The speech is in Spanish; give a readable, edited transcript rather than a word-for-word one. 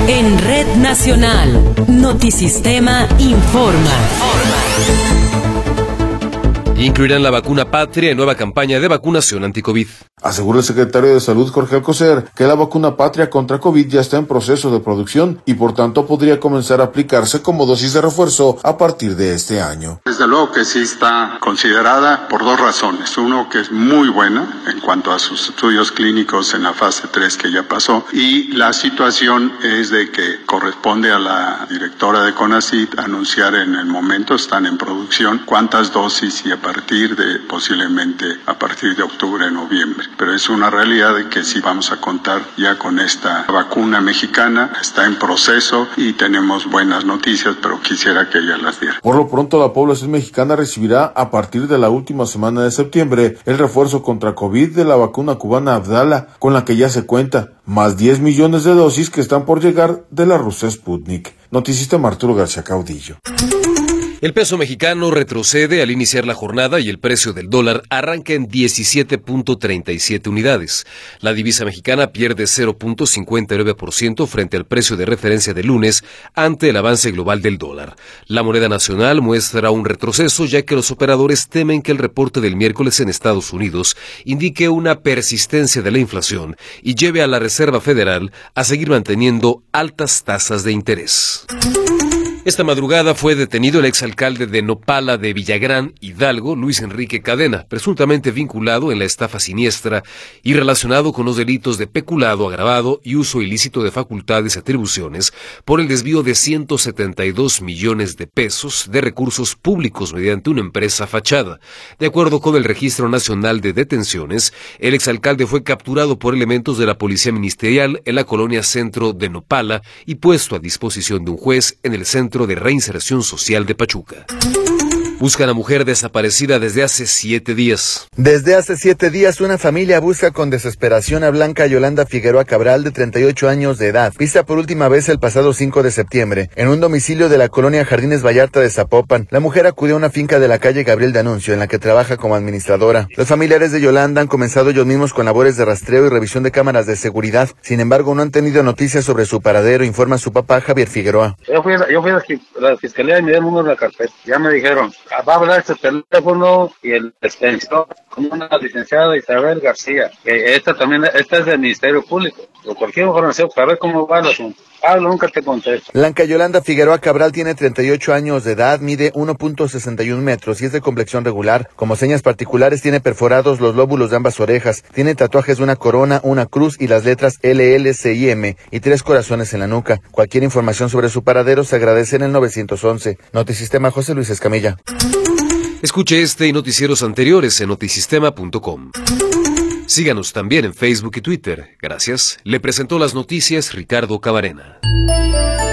En Red Nacional, Notisistema informa. Incluirán la vacuna Patria en nueva campaña de vacunación anti-COVID. Asegura el secretario de Salud, Jorge Alcocer, que la vacuna Patria contra COVID ya está en proceso de producción y por tanto podría comenzar a aplicarse como dosis de refuerzo a partir de este año. Desde luego que sí está considerada por dos razones. Uno, que es muy buena en cuanto a sus estudios clínicos en la fase 3 que ya pasó, y la situación es de que corresponde a la directora de CONACYT anunciar en el momento, están en producción, cuántas dosis y posiblemente a partir de octubre, noviembre. Pero es una realidad de que sí vamos a contar ya con esta vacuna mexicana, está en proceso y tenemos buenas noticias, pero quisiera que ella las diera. Por lo pronto, la población mexicana recibirá a partir de la última semana de septiembre el refuerzo contra COVID de la vacuna cubana Abdala, con la que ya se cuenta, más 10 millones de dosis que están por llegar de la rusa Sputnik. Noticista Arturo García Caudillo. El peso mexicano retrocede al iniciar la jornada y el precio del dólar arranca en 17.37 unidades. La divisa mexicana pierde 0.59% frente al precio de referencia de lunes ante el avance global del dólar. La moneda nacional muestra un retroceso ya que los operadores temen que el reporte del miércoles en Estados Unidos indique una persistencia de la inflación y lleve a la Reserva Federal a seguir manteniendo altas tasas de interés. Esta madrugada fue detenido el exalcalde de Nopala de Villagrán, Hidalgo, Luis Enrique Cadena, presuntamente vinculado en la estafa siniestra y relacionado con los delitos de peculado agravado y uso ilícito de facultades y atribuciones por el desvío de 172 millones de pesos de recursos públicos mediante una empresa fachada. De acuerdo con el Registro Nacional de Detenciones, el exalcalde fue capturado por elementos de la Policía Ministerial en la colonia centro de Nopala y puesto a disposición de un juez en el Centro de Reinserción Social de Pachuca. Buscan a mujer desaparecida desde hace 7 días. Desde hace 7 días, una familia busca con desesperación a Blanca Yolanda Figueroa Cabral, de 38 años de edad, vista por última vez el pasado 5 de septiembre, en un domicilio de la colonia Jardines Vallarta de Zapopan. La mujer acudió a una finca de la calle Gabriel D'Annunzio, en la que trabaja como administradora. Los familiares de Yolanda han comenzado ellos mismos con labores de rastreo y revisión de cámaras de seguridad. Sin embargo, no han tenido noticias sobre su paradero, informa su papá, Javier Figueroa. Yo fui a la fiscalía y me dieron uno de la carpeta. Ya me dijeron, va a hablar este teléfono y el extensión con una licenciada Isabel García. Esta es del Ministerio Público. O cualquier información para ver cómo va el asunto. Hablo, nunca te contesto. Blanca Yolanda Figueroa Cabral tiene 38 años de edad, mide 1.61 metros y es de complexión regular. Como señas particulares tiene perforados los lóbulos de ambas orejas, tiene tatuajes de una corona, una cruz y las letras LLCIM y 3 corazones en la nuca. Cualquier información sobre su paradero se agradece en el 911. Notisistema, José Luis Escamilla. Escuche este y noticieros anteriores en notisistema.com. Síganos también en Facebook y Twitter. Gracias. Le presentó las noticias Ricardo Cabarena.